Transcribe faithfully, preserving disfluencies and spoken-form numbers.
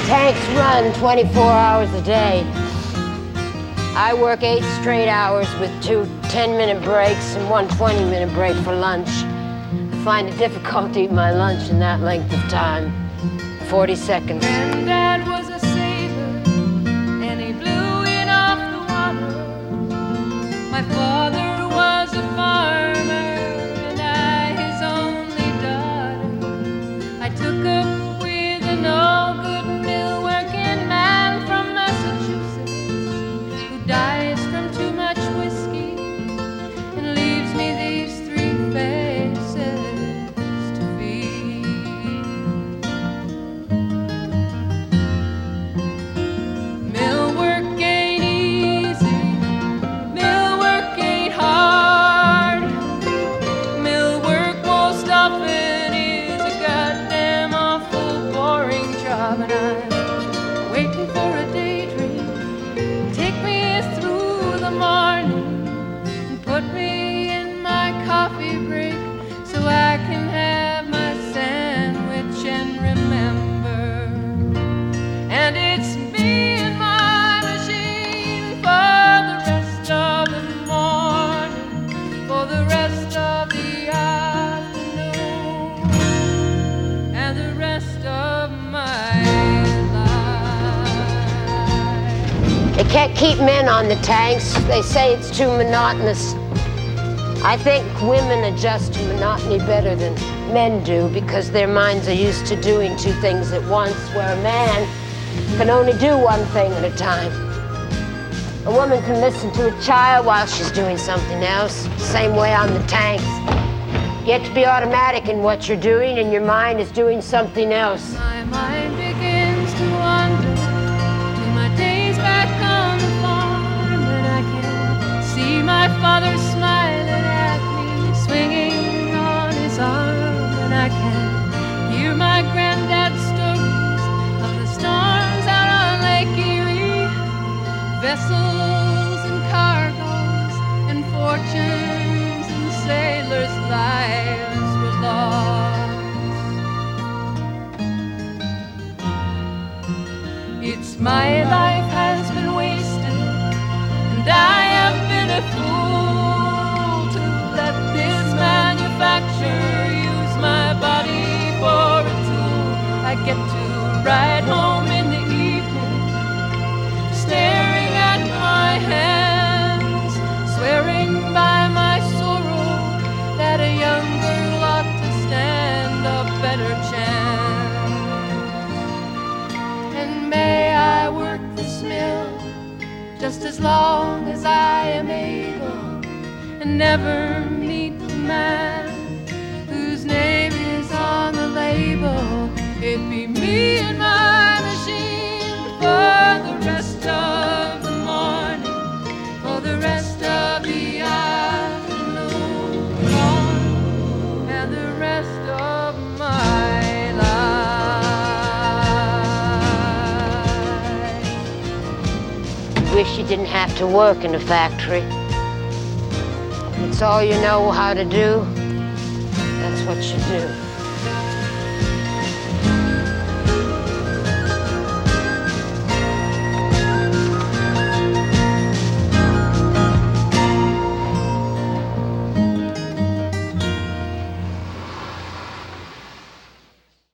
Tanks run twenty-four hours a day. I work eight straight hours with two ten-minute breaks and one twenty-minute break for lunch. I find it difficult to eat my lunch in that length of time. forty seconds. Granddad was a sailor, and he blew in off the water. My father was a farmer, and I his only daughter. I took up with an old good mill working man from Massachusetts who dies from too much whiskey and leaves me these three faces to feed. Mill work ain't easy, mill work ain't hard. Mill work most often is a goddamn awful boring job, and I'm waiting for a daydream. Take me through the morning and put me in my coffee break so I can have my sandwich and remember. And it's me and my machine for the rest of the morning, for the rest of the afternoon, and the rest of my life. They can't keep men on the tanks. They say it's too monotonous. I think women adjust to monotony better than men do because their minds are used to doing two things at once, where a man can only do one thing at a time. A woman can listen to a child while she's doing something else. Same way on the tanks. You have to be automatic in what you're doing, and your mind is doing something else. My mind begins to wander to my days back on the farm, and I can see my father smiling at me, swinging on his arm, and I can hear my granddad's stories of the storms out on Lake Erie, vessels and cargoes and fortunes and sailors' lives were lost. It's my life has been wasted, and I have been a fool to let this manufacturer use my body for a tool. I get to ride home in the evening, staring at my hands, swearing by my sorrow that a young girl ought to stand a better chance. And may I work this mill just as long as I am able, and never meet the man whose name is on the label. It'd be me and my machine for the rest of the morning, for the rest of the afternoon, and the rest of my life. Wish you didn't have to work in a factory. It's all you know how to do. That's what you do.